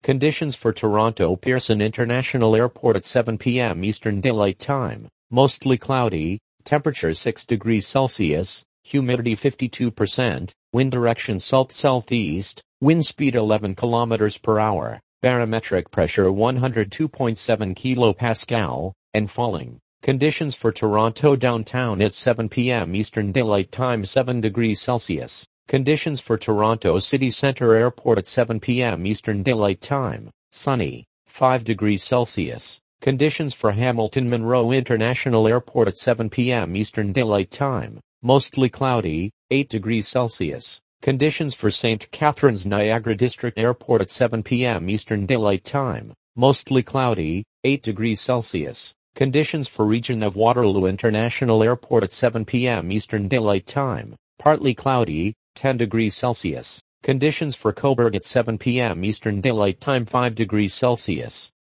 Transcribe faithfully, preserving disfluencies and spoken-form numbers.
Conditions for Toronto Pearson International Airport at seven p m Eastern Daylight Time. Mostly cloudy, temperature six degrees Celsius, humidity fifty-two percent, wind direction south-southeast, wind speed eleven kilometers per hour, barometric pressure one hundred two point seven kilopascal, and falling. Conditions for Toronto downtown at seven p m Eastern Daylight Time seven degrees Celsius. Conditions for Toronto City Centre Airport at seven p m Eastern Daylight Time. Sunny, five degrees Celsius. Conditions for Hamilton Monroe International Airport at seven p m Eastern Daylight Time. Mostly cloudy, eight degrees Celsius. Conditions for Saint Catharines Niagara District Airport at seven p m Eastern Daylight Time. Mostly cloudy, eight degrees Celsius. Conditions for Region of Waterloo International Airport at seven p m Eastern Daylight Time. Partly cloudy, ten degrees Celsius. Conditions for Cobourg at seven p m Eastern Daylight Time five degrees Celsius.